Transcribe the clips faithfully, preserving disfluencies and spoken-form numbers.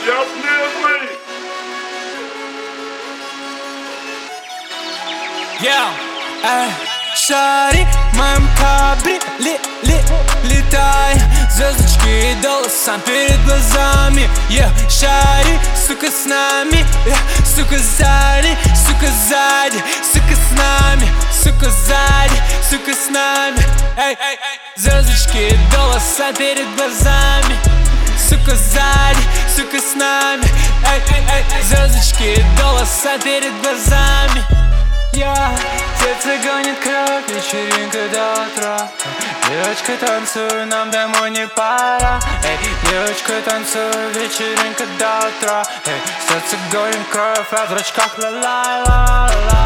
Я смелый. Yeah, эй, шари в моем кабри, ли, ли, летай. Звездочки идолы сам перед глазами. Yeah, шари, сука, с нами. Yeah, сука, сзади, сука, сзади. Сука, с нами, сука, сзади. Сука, с нами. Эй, эй, эй. Звездочки идолы сам перед глазами. Сука, сзади, сука, с нами. Эй, эй, эй. Звездочки идолы сам перед глазами. Я, сердце гонит кровь, вечеринка до утра. Девочка, танцуй, нам домой не пора. Эй, девочка, танцуй, вечеринка до утра. Эй, сердце гонит кровь, а в зрачках ла-ла-ла-ла-ла.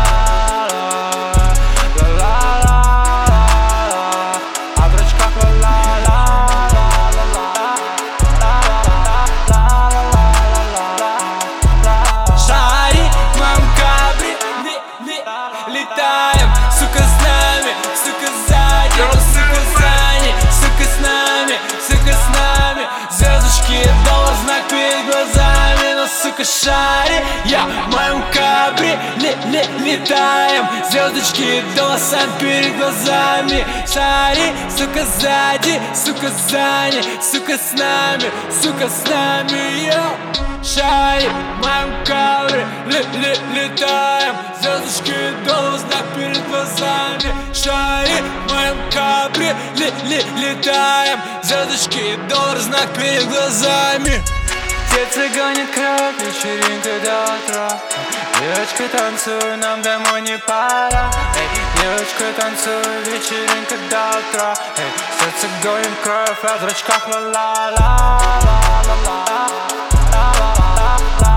Летаем, сука, с нами, сука, сзади, сука, сзади, сука, с нами, сука, с нами. Звездочки, доллар, знак перед глазами. Но, сука, шари, я в моем кабри, ли, ли, летаем. Звездочки, доллар, сам перед глазами. Шари, сука, сзади, сука, сзади, сука, с нами, сука, с нами, йоу. Шари, в моем кабри, ли, ли, летаем. Звездочки, доллар, знак перед глазами. Шари, в моем кабри, ли, ли, летаем. Звездочки, доллар, знак перед глазами. Сердце гонит кровь, вечеринка до утра. Девочка, танцуй, нам домой не пора. Эй, девочка, танцуй, вечеринка до утра. Эй, сердце гонит кровь, а в зрачках ла-ла-ла-ла-ла-ла-ла.